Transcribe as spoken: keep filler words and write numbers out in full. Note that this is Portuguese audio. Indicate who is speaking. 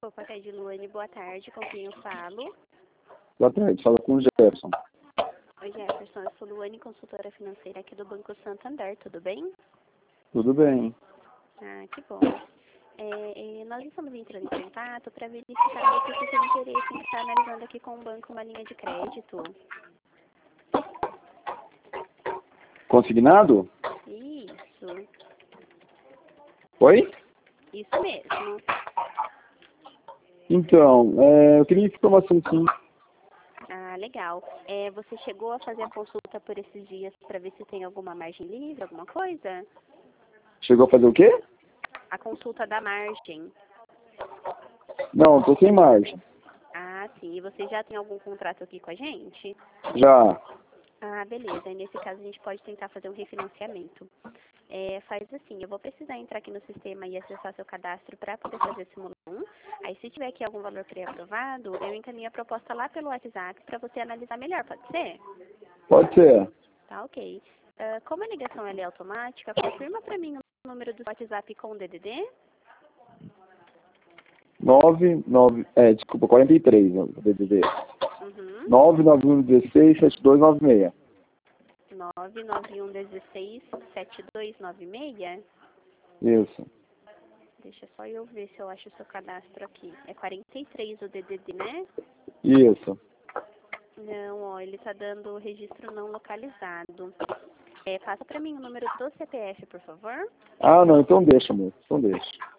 Speaker 1: Opa, é de Luane, boa tarde, com quem eu falo?
Speaker 2: Boa tarde, fala com o Jefferson.
Speaker 1: Oi, Jefferson, eu sou Luane, consultora financeira aqui do Banco Santander, tudo bem?
Speaker 2: Tudo bem.
Speaker 1: Ah, que bom. É, é, nós estamos entrando em contato para verificar se você tem interesse em estar analisando aqui com o banco uma linha de crédito.
Speaker 2: Consignado?
Speaker 1: Isso,
Speaker 2: Oi?
Speaker 1: isso mesmo.
Speaker 2: Então, é, eu queria informação sim.
Speaker 1: Ah, legal. É, você chegou a fazer a consulta por esses dias para ver se tem alguma margem livre, alguma coisa?
Speaker 2: Chegou a fazer o quê?
Speaker 1: A consulta da margem.
Speaker 2: Não, tô sem margem.
Speaker 1: Ah, sim. E você já tem algum contrato aqui com a gente?
Speaker 2: Já.
Speaker 1: Ah, beleza. E nesse caso a gente pode tentar fazer um refinanciamento. É, faz assim, eu vou precisar entrar aqui no sistema e acessar seu cadastro para poder fazer esse simulação. Aí se tiver aqui algum valor pré-aprovado, eu encaminho a proposta lá pelo WhatsApp para você analisar melhor, pode ser?
Speaker 2: Pode ser.
Speaker 1: Tá, ok. Ah, como a ligação ela é automática, confirma para mim o número do WhatsApp com o D D D.
Speaker 2: nove, nove, é, desculpa, quarenta e três, o D D D.
Speaker 1: Uhum.
Speaker 2: nove nove um um seis sete dois nove seis.
Speaker 1: nove nove um um seis sete dois nove seis.
Speaker 2: Isso.
Speaker 1: Deixa só eu ver se eu acho o seu cadastro aqui. É quarenta e três o D D D, né?
Speaker 2: Isso.
Speaker 1: Não, ó, ele tá dando registro não localizado. É, passa pra mim o número do C P F, por favor.
Speaker 2: Ah, não, então deixa, amor. Então deixa.